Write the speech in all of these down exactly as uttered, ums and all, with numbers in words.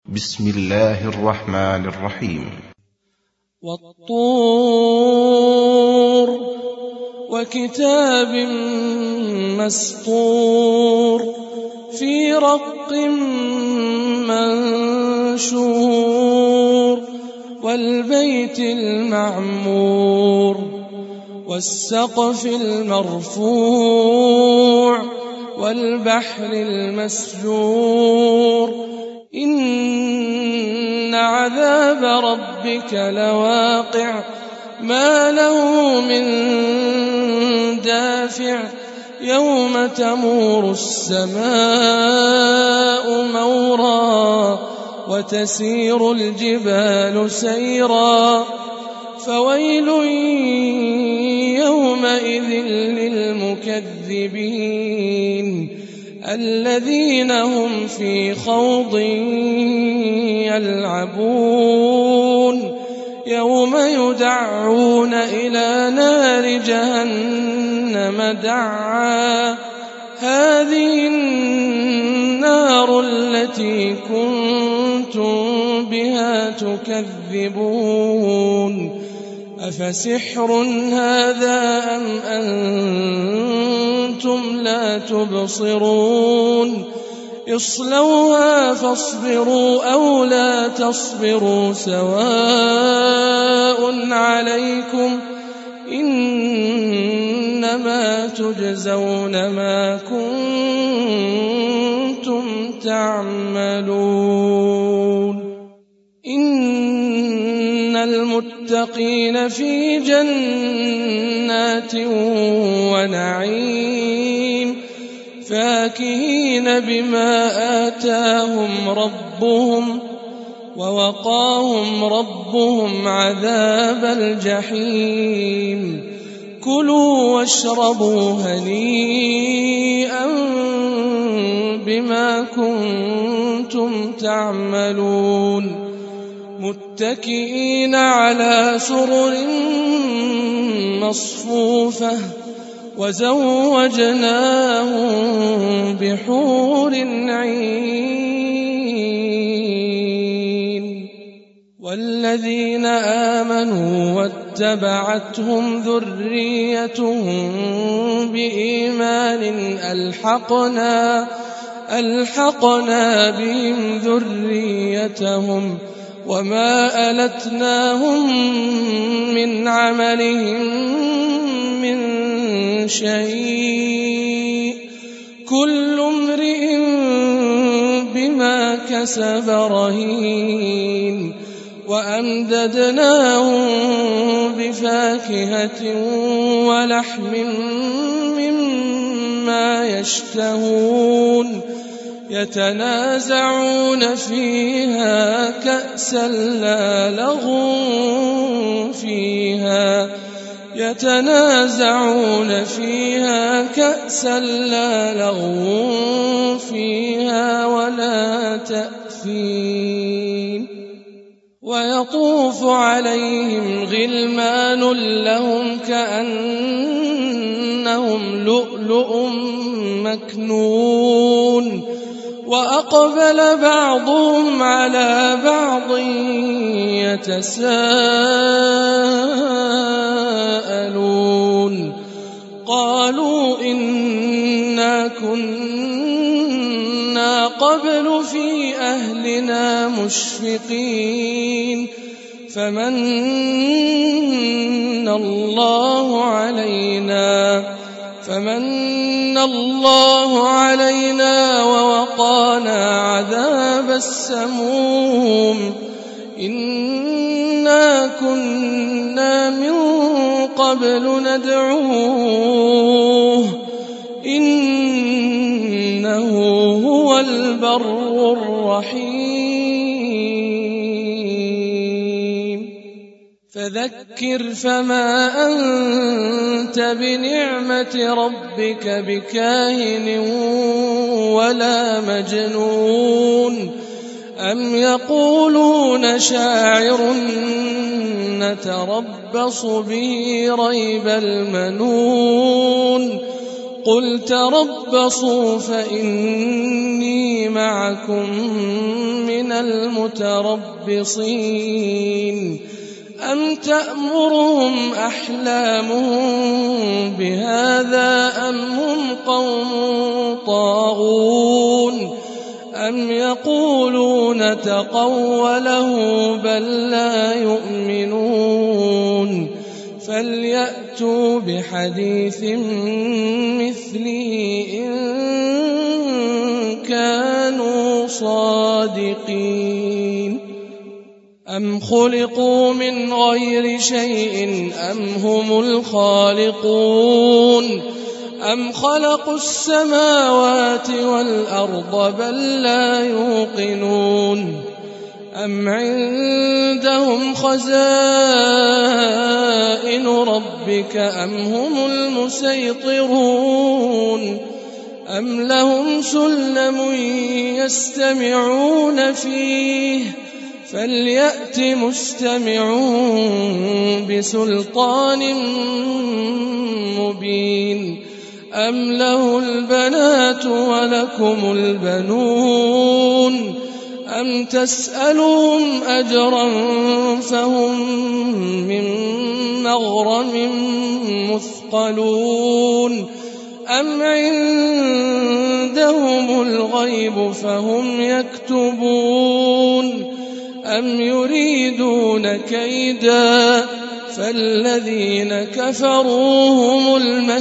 بسم الله الرحمن الرحيم. والطور وكتاب مسطور في رق منشور والبيت المعمور والسقف المرفوع والبحر المسجور إن عذاب ربك لواقع ما له من دافع يوم تمور السماء مورا وتسير الجبال سيرا فويل يومئذ للمكذبين الذين هم في خوض يلعبون يوم يدعون إلى نار جهنم دعا هذه النار التي كنتم بها تكذبون أفسحر هذا أم أنتم لا تبصرون اصلوها فاصبروا أو لا تصبروا سواء عليكم إنما تجزون ما كنتم تعملون إن المتقين في جنات ونعيم فاكهين بما آتاهم ربهم ووقاهم ربهم عذاب الجحيم كلوا واشربوا هنيئا بما كنتم تعملون متكئين على سرر مصفوفة وزوجناهم بحور عين والذين آمنوا واتبعتهم ذريتهم بإيمان ألحقنا ألحقنا بهم ذريتهم وما ألتناهم من عملهم من شيء كل امرئ بما كسب رهين وأمددناهم بفاكهة ولحم مما يشتهون يتنازعون فيها كأسا لا لغو فيها يتنازعون فيها كأسا لا لغو فيها ولا تأثيم ويطوف عليهم غلمان لهم كأنهم لؤلؤ مكنون وأقبل بعضهم على بعض يتساءلون قالوا إنا كنا قبل في أهلنا مشفقين فمن الله علينا فمن الله علينا ووقانا عذاب السموم إنا كنا من قبل ندعوه إنه هو البر الرحيم فذكر فما أنت بنعمة ربك بكاهن ولا مجنون أم يقولون شاعر نتربص به ريب المنون قل تربصوا فإني معكم من من المتربصين أم تأمرهم أحلامهم بهذا أم هم قوم طاغون أم يقولون تقوله بل لا يؤمنون فليأتوا بحديث مثله إن كانوا صادقين أم خلقوا من غير شيء أم هم الخالقون أم خلقوا السماوات والأرض بل لا يوقنون أم عندهم خزائن ربك أم هم المسيطرون أم لهم سلم يستمعون فيه فليأت مستمعون بسلطان مبين أم له البنات ولكم البنون أم تسألهم أجرا فهم من مغرم مثقلون أم عندهم الغيب فهم يكتبون أم يريدون كيدا فالذين كفروا هم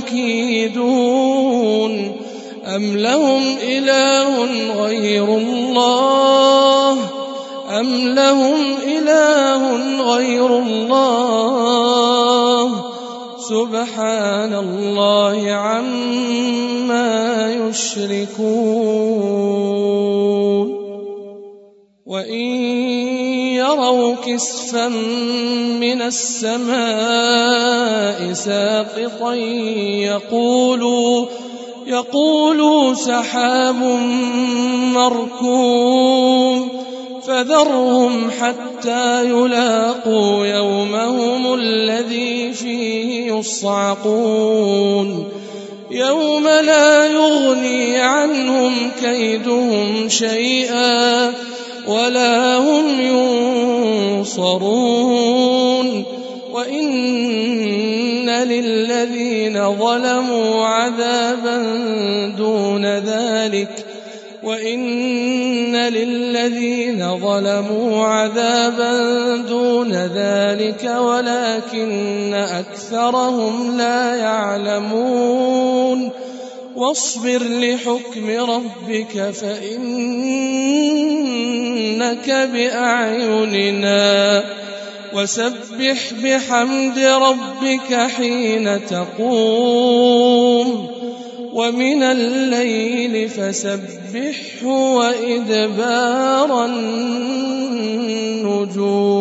المكيدون أم لهم إله غير الله أم لهم إله غير الله سبحان الله عما يشركون وإن يروا كسفا من السماء ساقطا يقولوا يقولوا سحاب مركوم فذرهم حتى يلاقوا يومهم الذي فيه يصعقون يوم لا يغني عنهم كيدهم شيئا ولا هم ينصرون وإن للذين ظلموا عذابا دون ذلك وإن للذين ظلموا عذابا دون ذلك ولكن أكثرهم لا يعلمون واصبر لحكم ربك فإنك بأعيننا وسبح بحمد ربك حين تقوم ومن الليل فسبحه وإدبار النجوم